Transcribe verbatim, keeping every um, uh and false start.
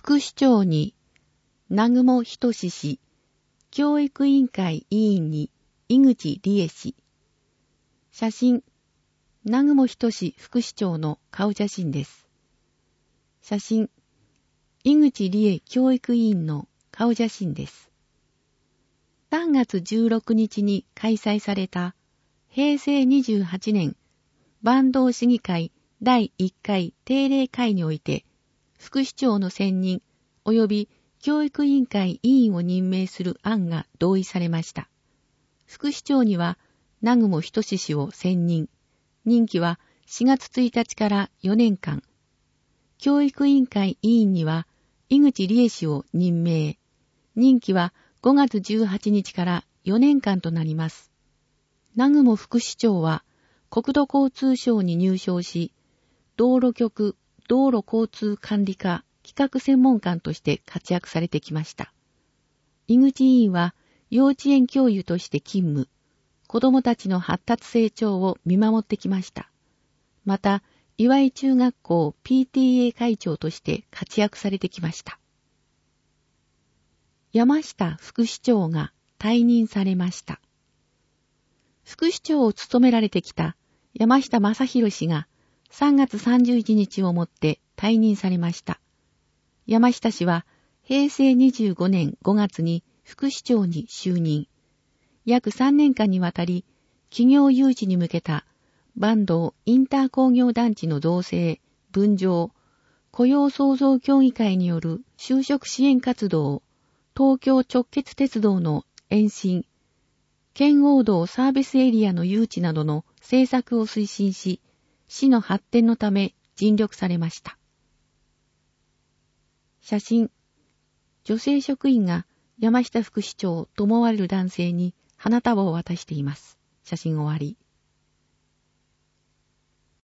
副市長に、南雲仁氏、教育委員会委員に、井口理恵氏。写真、南雲仁副市長の顔写真です。写真、井口理恵教育委員の顔写真です。さんがつじゅうろくにちに開催されたへいせいにじゅうはちねん坂東市議会だいいっかい定例会において、副市長の選任及び教育委員会委員を任命する案が同意されました。副市長には南雲仁氏を選任、任期はしがつついたちからよねんかん。教育委員会委員には井口理恵氏を任命、任期はごがつじゅうはちにちからよねんかんとなります。南雲副市長は国土交通省に入省し、道路局道路交通管理課企画専門官として活躍されてきました。井口委員は幼稚園教諭として勤務、子どもたちの発達成長を見守ってきました。また、岩井中学校 ピーティーエー 会長として活躍されてきました。山下副市長が退任されました。副市長を務められてきた山下正弘氏がさんがつさんじゅういちにちをもって退任されました。山下氏はへいせいにじゅうごねんごがつに副市長に就任。約さんねんかんにわたり企業誘致に向けた坂東インター工業団地の造成、分譲、雇用創造協議会による就職支援活動、東京直結鉄道の延伸、圏央道サービスエリアの誘致などの政策を推進し、市の発展のため尽力されました。写真、女性職員が山下副市長と思われる男性に花束を渡しています。写真終わり。